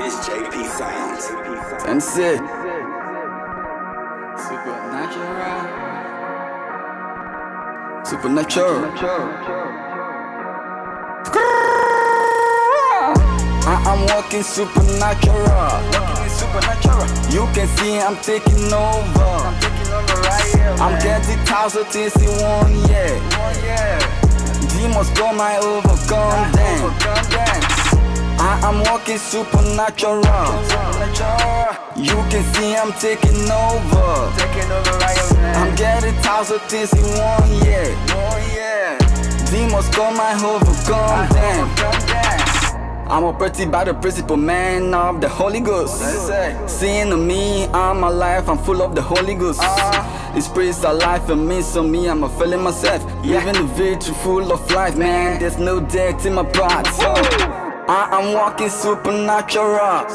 It's JP Sounds. Sensei. Supernatural. I'm walking supernatural. You can see I'm taking over. I'm getting thousand things in one year. Demons come, I overcome them. I'm walking supernatural. You can see I'm taking over. I'm getting thousand things in one year. Demons come, I overcome them. I'm operated by the principal man of the Holy Ghost. Seeing me, I'm alive, I'm full of the Holy Ghost. This praise alive in me, so me, I'm a feeling myself. Living the victory full of life, man. There's no death in my body. I'm walking supernatural.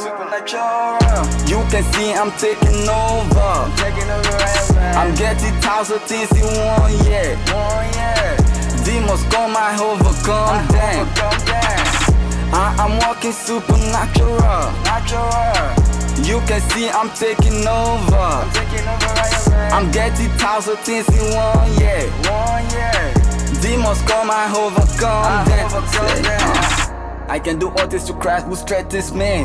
You can see I'm taking over. I'm getting thousand things in one year. Demons come, I overcome them. I'm walking supernatural. You can see I'm taking over. I'm getting thousand things in one year. Demons come, I overcome them. I can do all this to Christ who strengthens me.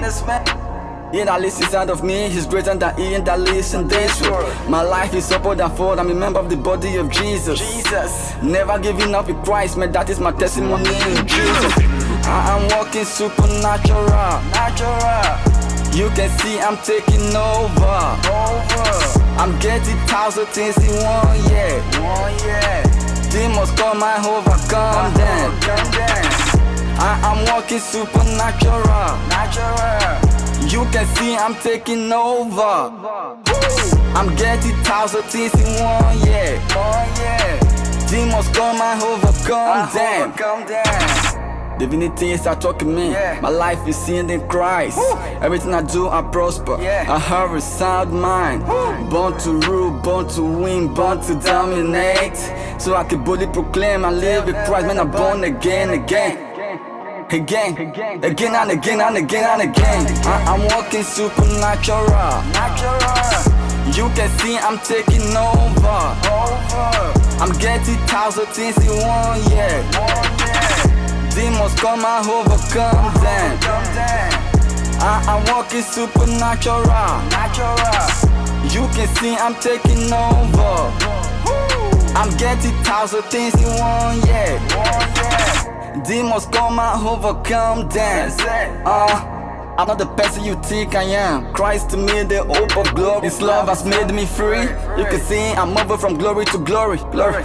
He that lives inside of me, he's greater than he that lives in this world. My life is upward and forward, I'm a member of the body of Jesus. Never giving up in Christ, man, that is my testimony in Jesus. I'm walking supernatural. You can see I'm taking over. I'm getting thousand things in one year. Demons come, I overcome them. I'm walking supernatural. You can see I'm taking over. I'm getting thousand things in one year. Demons come, I overcome them. Divinity is out talking me. My life is seen in Christ. Everything I do, I prosper. I have a sound mind. Born to rule, born to win, born to dominate. So I can boldly proclaim I live with Christ. Man, I'm born again. Again and again. I'm walking supernatural. You can see I'm taking over. I'm getting thousand things in one year. Demons come, I overcome them. I'm walking supernatural. You can see I'm taking over. I'm getting thousand things in one year. Demons come, I overcome them. I'm not the person you think I am. Christ to me, the hope of glory. His love has made me free. You can see I'm moving from glory to glory. Glory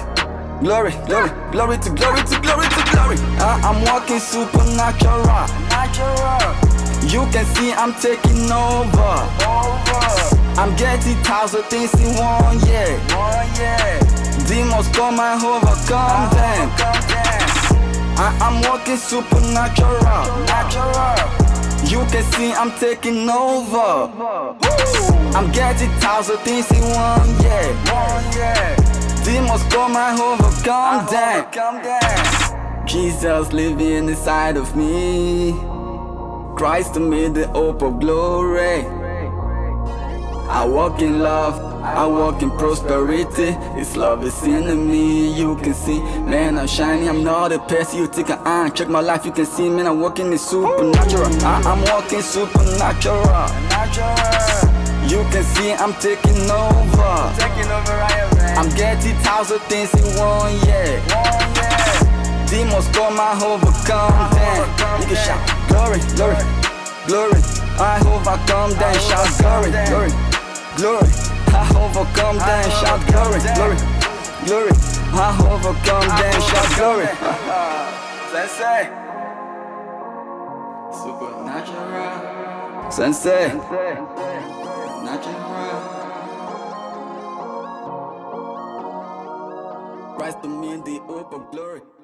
to glory. I'm walking supernatural. You can see I'm taking over. I'm getting thousand things in one year. Demons come, I overcome them. I'm walking supernatural. You can see I'm taking over. I'm getting thousand things in one year. Demons come, I overcome them. Jesus living inside of me. Christ to me, the hope of glory. I walk in love, I walk in prosperity. His love is in me, you can see. Man, I'm shining, I'm not a person you think I am. Check my life, you can see, man, I'm walking in supernatural. I'm walking supernatural. You can see I'm taking over. I'm getting thousand things in one year. Demons come, I overcome them. You can shout glory. I overcome them. Shout glory. I overcome them. Shout glory. I overcome them. Shout glory. Sensei. Supernatural. Sensei. Natural. Christ to me, the hope of glory.